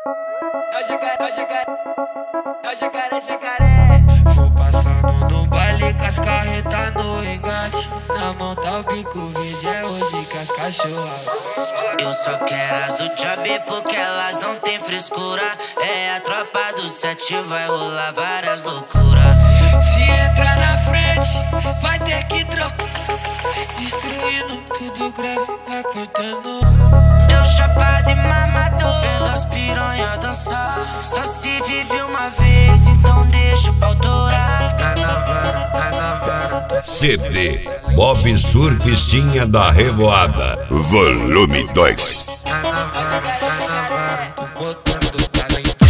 É o jacaré, jacaré. Vou passando no baile com as carretas no engate. Na mão tá o bico verde, é hoje que as cachorras. Eu só quero as do job porque elas não tem frescura. É a tropa do 7, vai rolar várias loucuras. Se entrar na frente, vai ter que trocar. Destruindo tudo grave, vai cortando. Eu chapado e mamador, vendo as piranha dançar. Só se vive uma vez, então deixa o pau torar. CD Bob Surfistinha da Revoada, volume 2. Botando talentinho.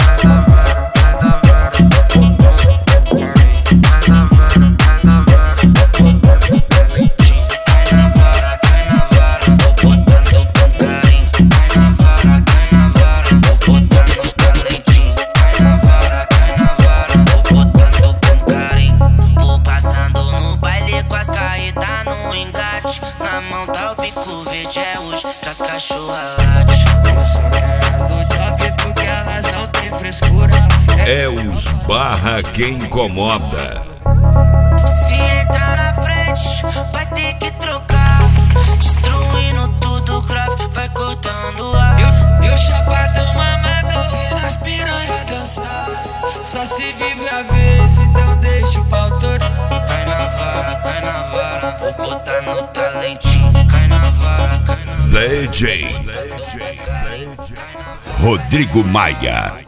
Na mão tá o bico verde, é hoje que as cachorras late. As do job porque elas não tem frescura. É os barra que incomoda. Se entrar na frente, vai ter que trocar. Destruindo tudo grave, vai cortando ar. Eu chapadão mamador, vendo as piranha dançar. Só se vive a vez, então deixa o pau torar. Cai na vara, vou botar no talentinho. Cai na vara, DJ Rodrigo Maia.